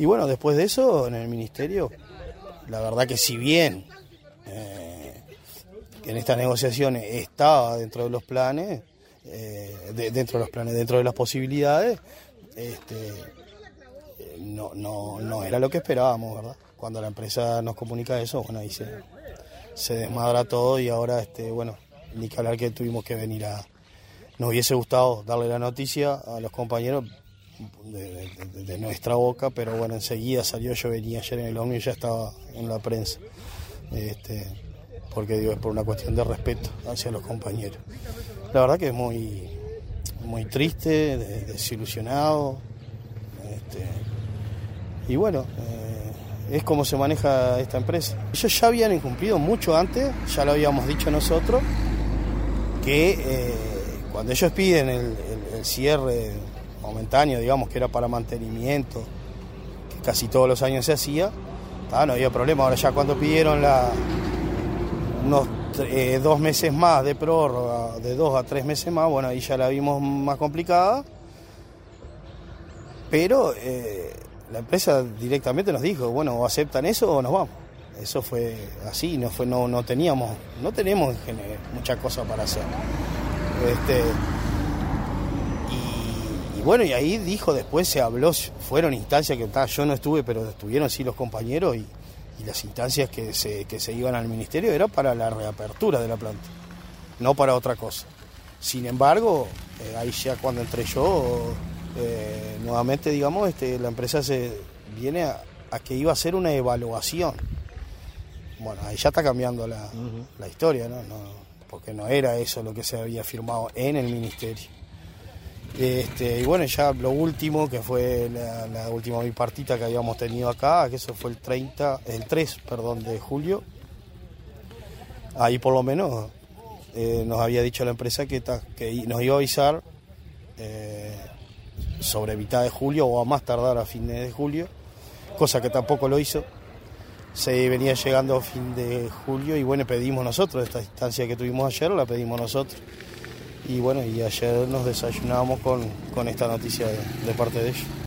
Y bueno, después de eso, en el ministerio, la verdad que si bien en estas negociaciones estaba dentro de los planes, dentro de las posibilidades, no era lo que esperábamos, ¿verdad? Cuando la empresa nos comunica eso, bueno, ahí se desmadra todo y ahora, bueno, ni que hablar que tuvimos que venir nos hubiese gustado darle la noticia a los compañeros de nuestra boca, pero bueno, enseguida salió, yo venía ayer en el ómnibus y ya estaba en la prensa, porque digo, es por una cuestión de respeto hacia los compañeros. La verdad que es muy, muy triste, desilusionado, y bueno, es como se maneja esta empresa. Ellos ya habían incumplido mucho antes, ya lo habíamos dicho nosotros, que cuando ellos piden el cierre momentáneo, digamos, que era para mantenimiento, que casi todos los años se hacía, no había problema. Ahora ya cuando pidieron unos 2 meses más de prórroga, de 2 a 3 meses más, bueno, ahí ya la vimos más complicada, pero la empresa directamente nos dijo, bueno, o aceptan eso o nos vamos. Eso fue así, no teníamos muchas cosas para hacer. Y bueno, y ahí dijo, después se habló, fueron instancias que yo no estuve, pero estuvieron sí los compañeros, y las instancias que se iban al ministerio era para la reapertura de la planta, no para otra cosa. Sin embargo, ahí ya cuando entré yo, nuevamente, digamos, la empresa se viene a que iba a hacer una evaluación. Bueno, ahí ya está cambiando la historia, ¿no? Porque no era eso lo que se había firmado en el ministerio. Y bueno, ya lo último, que fue la última bipartita que habíamos tenido acá, que eso fue el 3 de julio. Ahí por lo menos nos había dicho la empresa que nos iba a avisar sobre mitad de julio o a más tardar a fines de julio, cosa que tampoco lo hizo. Se venía llegando a fin de julio y bueno, pedimos nosotros, esta instancia que tuvimos ayer la pedimos nosotros. Y bueno, y ayer nos desayunamos con esta noticia de parte de ellos.